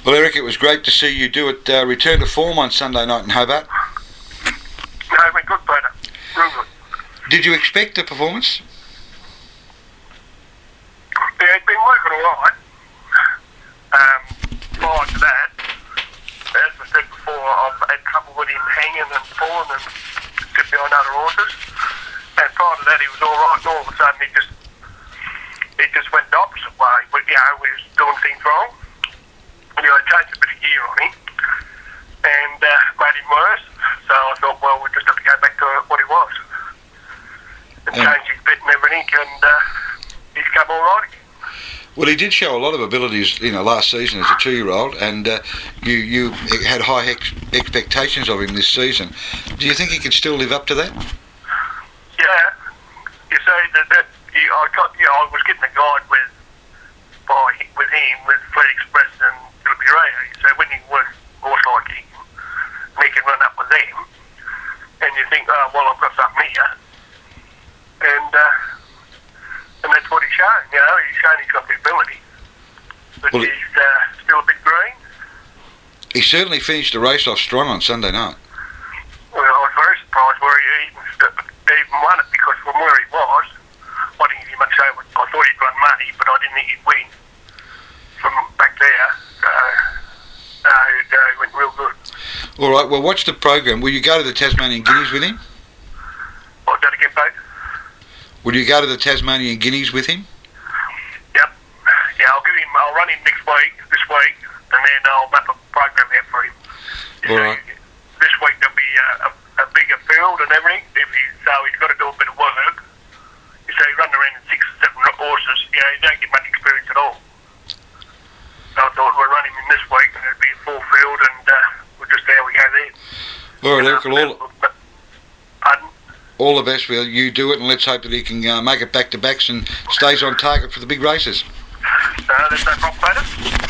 Well, Eric, it was great to see you do it. Return to form on Sunday night in Hobart. No, it went good, Peter. Real good. Did you expect the performance? Yeah, it's been working all right. Prior to that, as I said before, I've had trouble with him hanging and pulling and get behind other horses. And prior to that, he was all right, and all of a sudden, he just went the opposite way. But, he was doing things wrong. And I changed a bit of gear on him and made him worse. So I thought, well, we'll just have to go back to what he was and change his bit and everything, and he's come all right again. Well, he did show a lot of abilities, last season as a 2-year-old, and you had high expectations of him this season. Do you think he can still live up to that? Yeah. You see, I was getting a guide with him with Fleet Express and Philip Ray. So when you work horse like him, and he can run up with them, and you think, oh, well, I've got something here. And that's what he's shown, he's shown he's got the ability. But he's still a bit green. He certainly finished the race off strong on Sunday night. Well, I was very surprised where he even won it, because from where he was, I didn't give him much over. I thought he'd run money, but I didn't think he'd win. From back there, he went real good. All right, well, watch the program. Will you go to the Tasmanian Guineas with him? What, did I get paid? Will you go to the Tasmanian Guineas with him? Yep. Yeah, I'll run him this week, and then I'll map a program out for him. All right. This week there'll be a bigger field and everything, so he's got to do a bit of work. You see, he runs around in 6 or 7 horses, he don't get much experience at all. So I thought we'll run him in this week, and it'll be a full field, and we'll just see how we go there. All right, Eric, Pardon? all the best. Well, you do it, and let's hope that he can make it back-to-backs and stays on target for the big races. There's no problem, Peter.